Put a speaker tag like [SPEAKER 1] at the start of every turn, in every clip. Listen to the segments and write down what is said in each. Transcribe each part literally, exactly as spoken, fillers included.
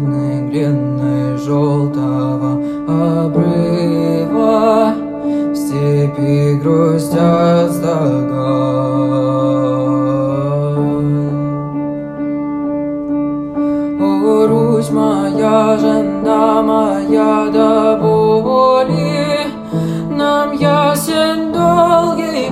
[SPEAKER 1] черной длинной желтого обрыва в степи грустят стоган. О, Русь моя, жена моя, до боли нам ясен долгий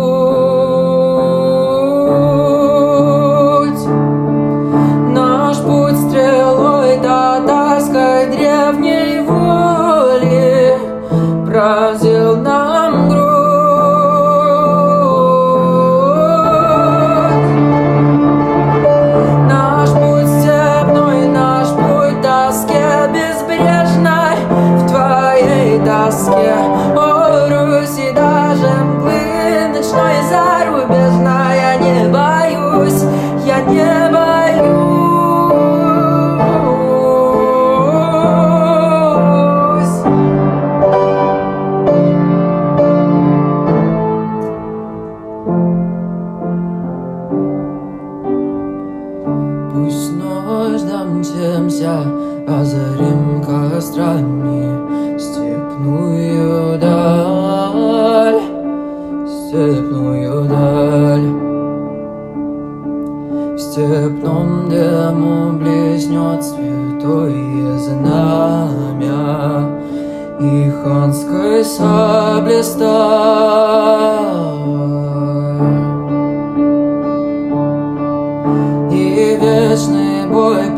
[SPEAKER 1] путь. Наш путь стрелой татарской древней воли пронзил нам грудь. Наш путь степной, наш путь тоске безбрежной, в твоей тоске, о, Руси, даже мглы ночной зарубежной. Я не боюсь, я не боюсь. Пусть ночь домчимся, озарим кострами степную даль, степную даль. В степном дыму блеснет святое знамя и ханской сабли сталь. И вечный бой